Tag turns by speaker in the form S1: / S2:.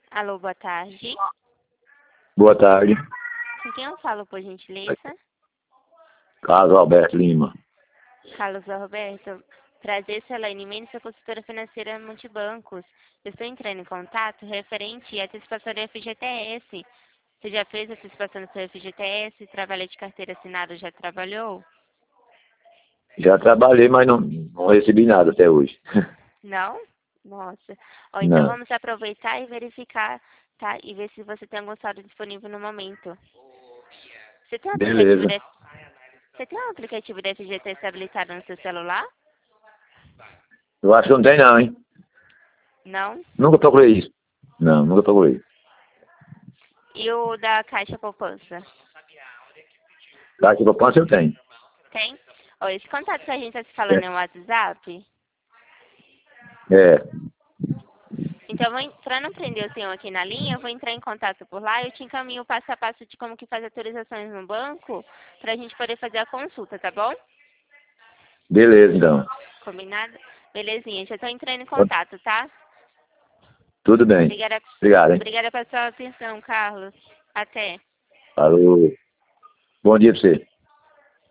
S1: Alô, boa tarde.
S2: Boa tarde.
S1: Com quem eu falo, por gentileza?
S2: Carlos Alberto Lima.
S1: Carlos Roberto. Prazer, Celene Mendes, sou consultora financeira Multibancos. Eu estou entrando em contato referente à antecipação do FGTS. Você já fez a antecipação do seu FGTS? Trabalha de carteira assinada, já trabalhou?
S2: Já trabalhei, mas não recebi nada até hoje.
S1: Não? Nossa. Ó, então
S2: Não.
S1: vamos aproveitar e verificar, tá? E ver se você tem algum saldo disponível no momento. Você tem um aplicativo
S2: Beleza.
S1: de... Você tem um aplicativo de FGTS habilitado no seu celular?
S2: Eu acho que não tem não, hein?
S1: Não?
S2: Nunca procurei isso. Não, nunca procurei.
S1: E o da Caixa Poupança?
S2: Caixa de poupança eu tenho.
S1: Tem? Ó, esse contato que a gente está se falando é um WhatsApp.
S2: É.
S1: Então, para não prender o senhor aqui na linha, eu vou entrar em contato por lá e eu te encaminho o passo a passo de como que faz autorizações no banco para a gente poder fazer a consulta, tá bom?
S2: Beleza, então.
S1: Combinado? Belezinha, já estou entrando em contato, tá?
S2: Tudo bem.
S1: Obrigada,
S2: Obrigado, hein?
S1: obrigada pela sua atenção, Carlos. Até.
S2: Falou. Bom dia pra você.